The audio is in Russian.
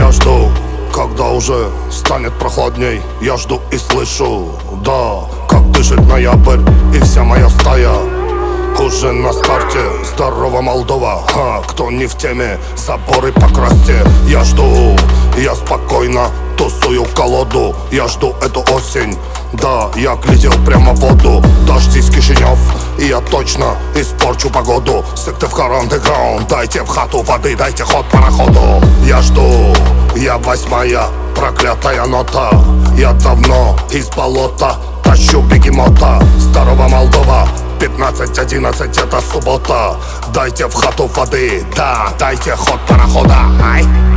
Я жду, когда уже станет прохладней. Я жду и слышу, да, как дышит ноябрь и вся моя стая. Уже на старте, здорово, Молдова. Кто не в теме, заборы покрасьте. Я жду, я спокойно тусую колоду. Я жду эту осень, да, я глядел прямо в воду. Дождись, Кишинев, и я точно испорчу погоду. Сыктывкар андеграунд, дайте в хату воды, дайте ход пароходу. Я жду, я восьмая проклятая нота. Я давно из болота тащу бегемота. Здорово, Молдова, 15:11, это суббота. Дайте в хату воды, да, дайте ход парохода. Ай!